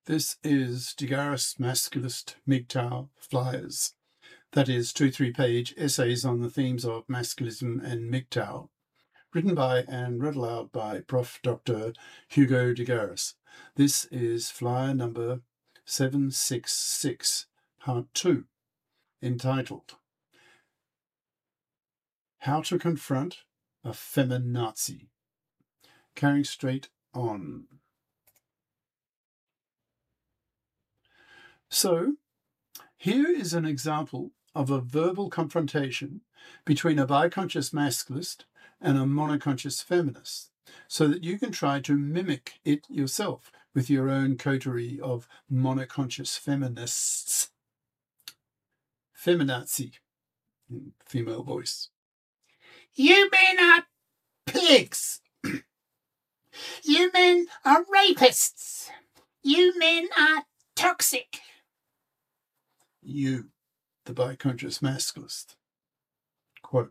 This is Degaris Masculist MGTOW Flyers. That is 2-3-page essays on the themes of masculism and MGTOW, written by and read aloud by Prof. Dr. Hugo Degaris. This is flyer number 766, part 2, entitled How to Confront a Feminazi. Carrying straight on. So, here is an example of a verbal confrontation between a biconscious masculist and a monoconscious feminist, so that you can try to mimic it yourself with your own coterie of monoconscious feminists. Feminazi, in female voice. You men are pigs. You men are rapists. You men are toxic. You, the biconscious masculist. Quote,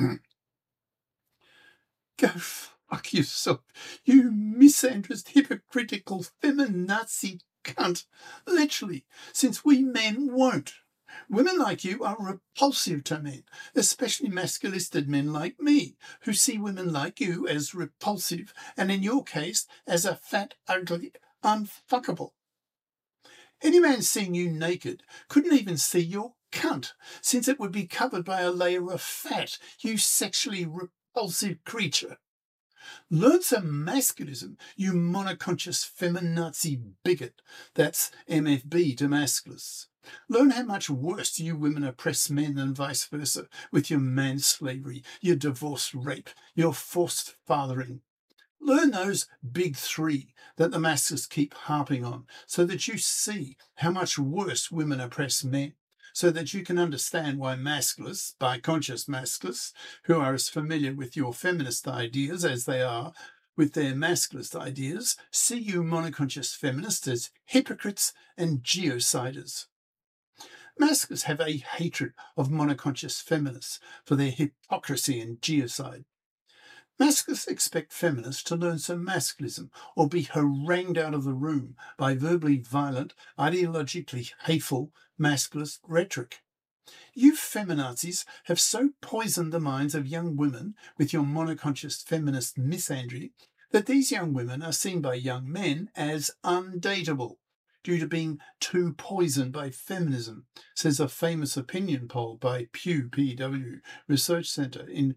Go fuck yourself, you misandrist, hypocritical, feminazi cunt. Literally, since we men won't. Women like you are repulsive to men, especially masculistic men like me, who see women like you as repulsive, and in your case, as a fat, ugly, unfuckable. Any man seeing you naked couldn't even see your cunt, since it would be covered by a layer of fat, you sexually repulsive creature. Learn some masculism, you monoconscious feminazi bigot. That's MFB to masculus. Learn how much worse you women oppress men and vice versa, with your manslavery, your divorce rape, your forced fathering. Learn those big three that the masses keep harping on, so that you see how much worse women oppress men, so that you can understand why masculists, biconscious masculists, who are as familiar with your feminist ideas as they are with their masculist ideas, see you monoconscious feminists as hypocrites and genociders. Masculists have a hatred of monoconscious feminists for their hypocrisy and genocide. Masculists expect feminists to learn some masculism or be harangued out of the room by verbally violent, ideologically hateful masculist rhetoric. You feminazis have so poisoned the minds of young women with your monoconscious feminist misandry that these young women are seen by young men as undateable due to being too poisoned by feminism, says a famous opinion poll by Pew PW Research Centre in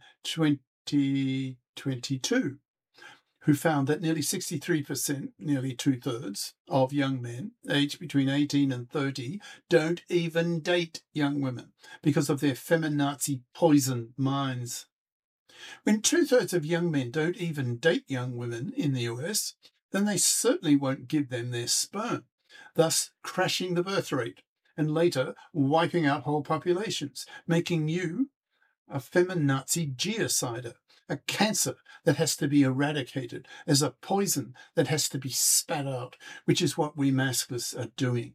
2022, who found that nearly 63%, nearly two-thirds, of young men aged between 18 and 30 don't even date young women because of their feminazi poisoned minds. When two-thirds of young men don't even date young women in the US, then they certainly won't give them their sperm, thus crashing the birth rate and later wiping out whole populations, making you a feminazi genocider, a cancer that has to be eradicated, as a poison that has to be spat out, which is what we masculists are doing.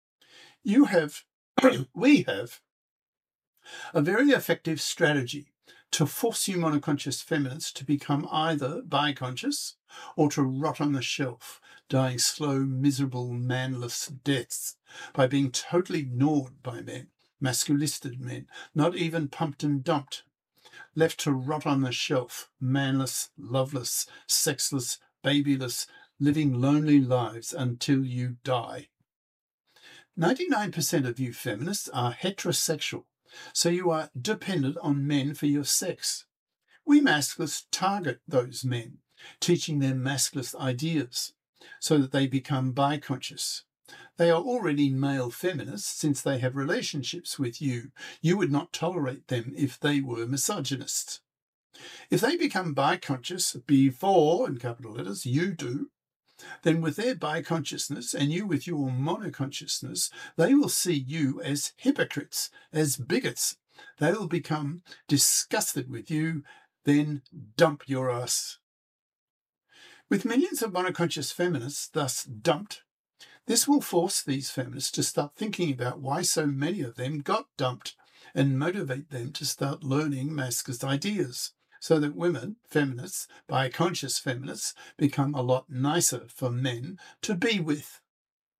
We have a very effective strategy to force you monoconscious feminists to become either biconscious or to rot on the shelf, dying slow, miserable, manless deaths by being totally ignored by men, masculistic men, not even pumped and dumped, left to rot on the shelf, manless, loveless, sexless, babyless, living lonely lives until you die. 99% of you feminists are heterosexual, so you are dependent on men for your sex. We masculists target those men, teaching them masculist ideas, so that they become biconscious. They are already male feminists since they have relationships with you. You would not tolerate them if they were misogynists. If they become biconscious before, in capital letters, you do, then with their biconsciousness and you with your monoconsciousness, they will see you as hypocrites, as bigots. They will become disgusted with you, then dump your ass. With millions of monoconscious feminists thus dumped, this will force these feminists to start thinking about why so many of them got dumped and motivate them to start learning masculine ideas, so that women, feminists, biconscious feminists, become a lot nicer for men to be with.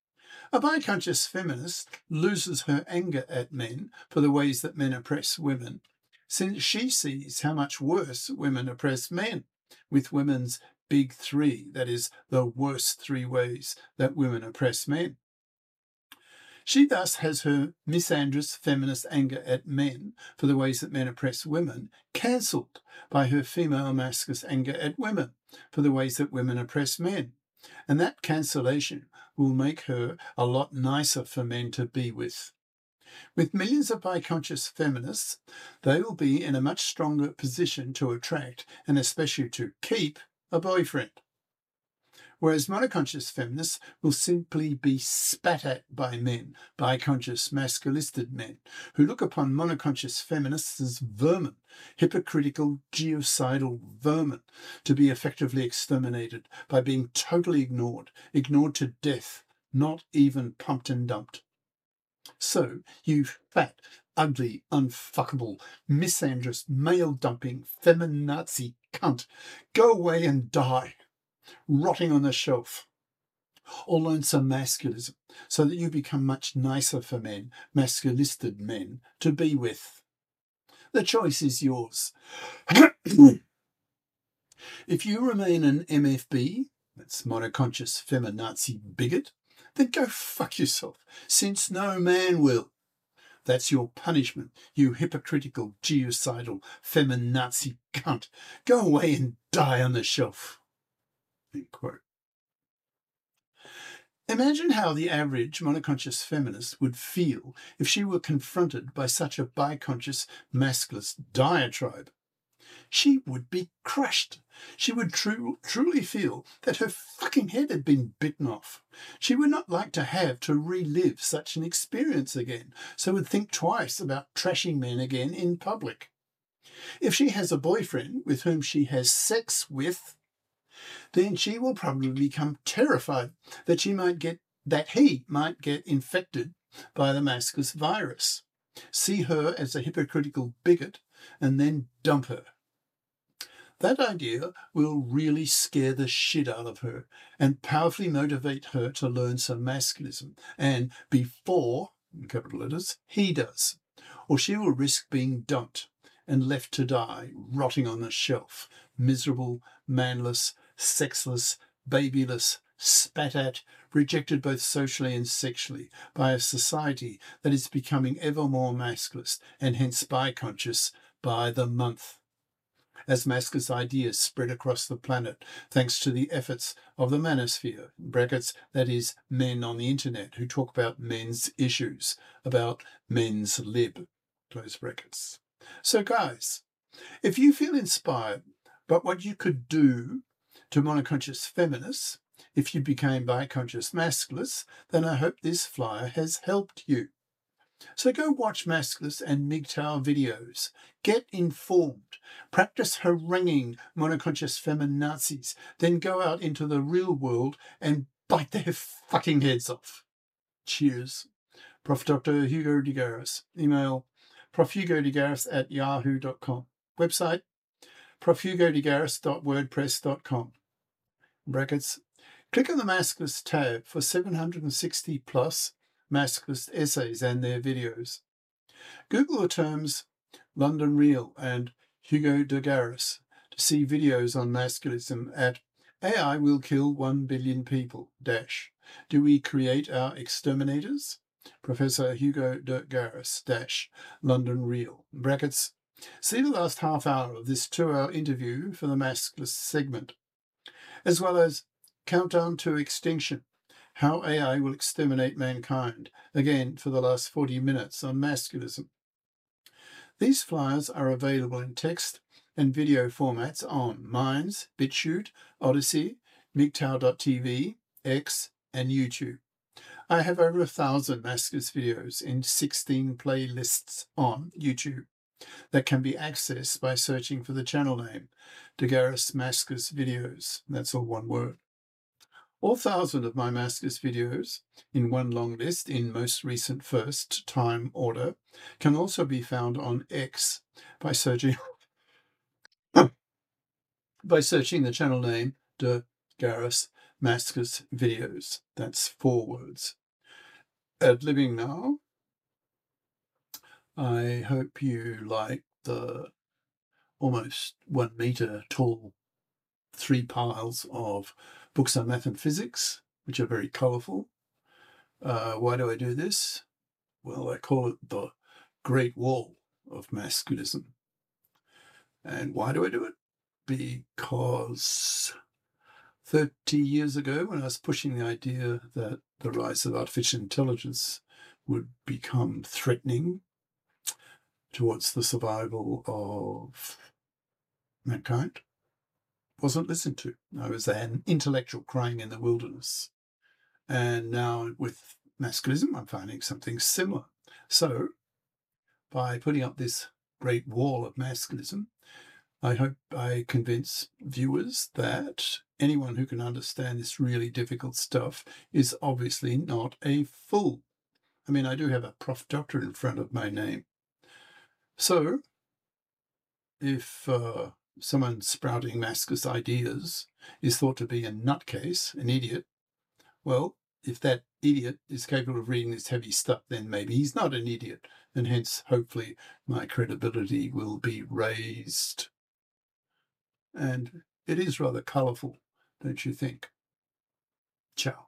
A bi-conscious feminist loses her anger at men for the ways that men oppress women, since she sees how much worse women oppress men, with women's big three, that is, the worst 3 ways that women oppress men. She thus has her misandrous feminist anger at men for the ways that men oppress women cancelled by her female masculine anger at women for the ways that women oppress men. And that cancellation will make her a lot nicer for men to be with. With millions of bi-conscious feminists, they will be in a much stronger position to attract, and especially to keep, a boyfriend. Whereas monoconscious feminists will simply be spat at by men, bi-conscious masculistic men, who look upon monoconscious feminists as vermin, hypocritical, genocidal vermin, to be effectively exterminated by being totally ignored to death, not even pumped and dumped. So, you fat, ugly, unfuckable, misandrous, male-dumping, feminazi cunt, go away and die, rotting on the shelf. Or learn some masculism, so that you become much nicer for men, masculistic men, to be with. The choice is yours. If you remain an MFB, that's monoconscious feminazi bigot, then go fuck yourself, since no man will. That's your punishment, you hypocritical, genocidal, feminazi cunt. Go away and die on the shelf. End quote. Imagine how the average monoconscious feminist would feel if she were confronted by such a bi-conscious masculist diatribe. She would be crushed. She would truly feel that her fucking head had been bitten off. She would not like to have to relive such an experience again, so would think twice about trashing men again in public. If she has a boyfriend with whom she has sex with, then she will probably become terrified that he might get infected by the masculine virus, see her as a hypocritical bigot, and then dump her. That idea will really scare the shit out of her and powerfully motivate her to learn some masculism, and before, in capital letters, he does, or she will risk being dumped and left to die, rotting on the shelf, miserable, manless, sexless, babyless, spat at, rejected both socially and sexually by a society that is becoming ever more masculist and hence bi-conscious by the month. As masculine ideas spread across the planet, thanks to the efforts of the manosphere, brackets, that is, men on the internet who talk about men's issues, about men's lib, close brackets. So guys, if you feel inspired by what you could do to monoconscious feminists if you became bi-conscious masculists, then I hope this flyer has helped you. So go watch masculist and MGTOW videos. Get informed. Practice haranguing monoconscious feminazis. Then go out into the real world and bite their fucking heads off. Cheers. Prof. Dr. Hugo de Garis. Email profhugodegaris@yahoo.com. Website profhugodegaris.wordpress.com. Brackets. Click on the masculist tab for 760 plus masculist essays and their videos. Google the terms London Real and Hugo de Garis to see videos on masculism at AI will kill 1 billion people - Do we create our exterminators? Professor Hugo de Garis - London Real. Brackets. See the last half hour of this 2-hour interview for the masculist segment, as well as Countdown to Extinction, How AI Will Exterminate Mankind, again for the last 40 minutes on masculism. These flyers are available in text and video formats on Minds, BitChute, Odyssey, MGTOW.tv, X, and YouTube. I have over 1,000 masculist videos in 16 playlists on YouTube that can be accessed by searching for the channel name, De Garis Masculist Videos. That's all one word. All 1,000 of my masculist videos in one long list in most recent first time order can also be found on X by searching the channel name De Garis Masculist Videos. That's 4 words. Ad Living Now. I hope you like the almost 1 metre tall 3 piles of books on math and physics, which are very colourful. Why do I do this? Well, I call it the Great Wall of Masculism. And why do I do it? Because 30 years ago, when I was pushing the idea that the rise of artificial intelligence would become threatening towards the survival of mankind, wasn't listened to. I was an intellectual crying in the wilderness. And now with masculism, I'm finding something similar. So by putting up this great wall of masculism, I hope I convince viewers that anyone who can understand this really difficult stuff is obviously not a fool. I mean, I do have a Prof. Doctor in front of my name. So if someone sprouting masculine ideas is thought to be a nutcase, an idiot, well, if that idiot is capable of reading this heavy stuff, then maybe he's not an idiot, and hence, hopefully, my credibility will be raised. And it is rather colourful, don't you think? Ciao.